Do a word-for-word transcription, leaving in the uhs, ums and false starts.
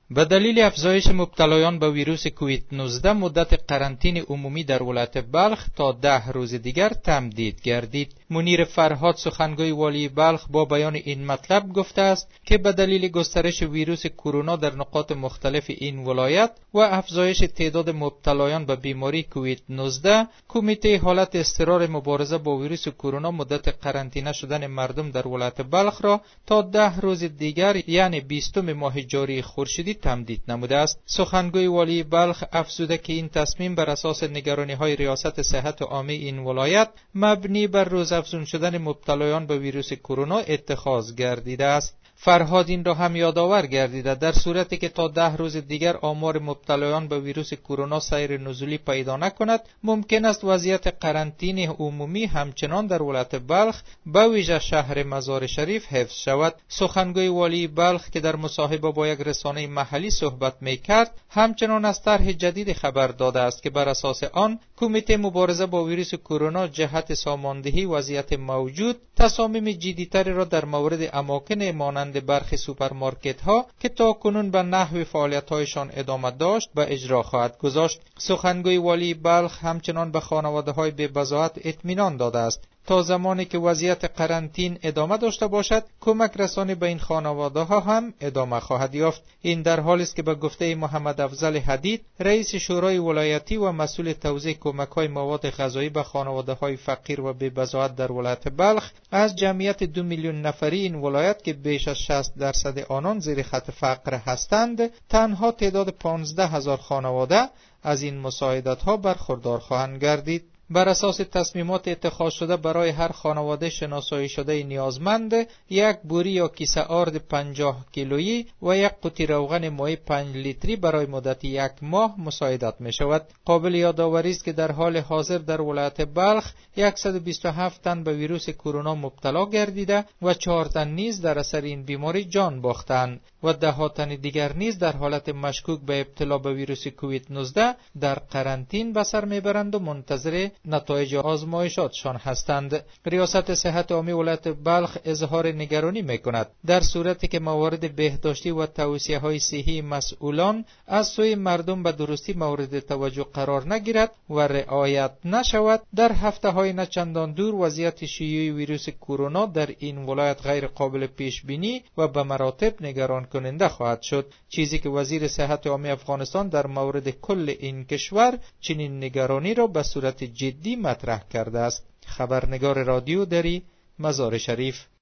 به دلیل افزایش مبتلایان به ویروس کووید نوزده مدت قرنطینه عمومی در ولایت بلخ تا ده روز دیگر تمدید گردید. منیر فرهاد سخنگوی والی بلخ با بیان این مطلب گفته است که به دلیل گسترش ویروس کرونا در نقاط مختلف این ولایت و افزایش تعداد مبتلایان به بیماری کووید نوزده، کمیته حالت اضطرار مبارزه با ویروس کرونا مدت قرنطینه شدن مردم در ولایت بلخ را تا ده روز دیگر یعنی بیستم ماه جاری خورشیدی تمدید نموده است. سخنگوی والی بلخ افزوده که این تصمیم بر اساس نگرانی‌های ریاست صحت عامه این ولایت مبنی بر روزافزون شدن مبتلایان به ویروس کرونا اتخاذ گردیده است. فرهاد این را هم یادآور گردیده در صورتی که تا ده روز دیگر آمار مبتلایان به ویروس کرونا سیر نزولی پیدا نکند، ممکن است وضعیت قرنطینه عمومی همچنان در ولایت بلخ به ویژه شهر مزار شریف حفظ شود. سخنگوی والی بلخ که در مصاحبه با یک رسانه محلی صحبت می‌کرد، همچنان از طرح جدید خبر داده است که بر اساس آن کمیته مبارزه با ویروس کرونا جهت ساماندهی وضعیت موجود تصامیم جدی‌تری را در مورد اماکن مانند برخی سوپرمارکت‌ها که تاکنون به نحو فعالیت‌هایشان ادامه داشت به اجرا خواهد گذاشت. سخنگوی والی بلخ همچنان به خانواده‌های بی بضاعت اطمینان داده است تا زمانی که وضعیت قرنطین ادامه داشته باشد، کمک رسانی به این خانواده‌ها هم ادامه خواهد یافت. این در حالی است که به گفته محمد افضل حدید، رئیس شورای ولایتی و مسئول توزیع کمک‌های مواد غذایی به خانواده‌های فقیر و بی بضاعت در ولایت بلخ، از جمعیت دو میلیون نفری این ولایت که بیش از شصت درصد آنان زیر خط فقر هستند، تنها تعداد پانزده هزار خانواده از این مساعدت‌ها برخوردار خواهند گردید. بر اساس تصمیمات اتخاذ شده برای هر خانواده شناسایی شده نیازمند یک بوری یا کیسه آرد پنجاه کیلویی و یک قوطی روغن ماهی پنج لیتری برای مدت یک ماه مساعدت می شود. قابل یادآوری است که در حال حاضر در ولایت بلخ صد و بیست و هفت تن به ویروس کرونا مبتلا گردیده و چهار تن نیز در اثر این بیماری جان باختند و ده ها تن دیگر نیز در حالت مشکوک به ابتلا به ویروس کووید نوزده در قرنطین به سر میبرند و منتظر نتایج آزمایشاتشان هستند. ریاست صحت عامه ولایت بلخ اظهار نگرانی میکند در صورتی که موارد بهداشتی و توصیه‌های صحی مسئولان از سوی مردم به درستی مورد توجه قرار نگیرد و رعایت نشود، در هفته‌های نچندان دور وضعیت شیوع ویروس کرونا در این ولایت غیر قابل پیش بینی و به مراتب نگران کننده خواهد شد، چیزی که وزیر صحت عامه افغانستان در مورد کل این کشور چنین نگرانی را به صورت جدی مطرح کرده است. خبرنگار رادیو دری، مزار شریف.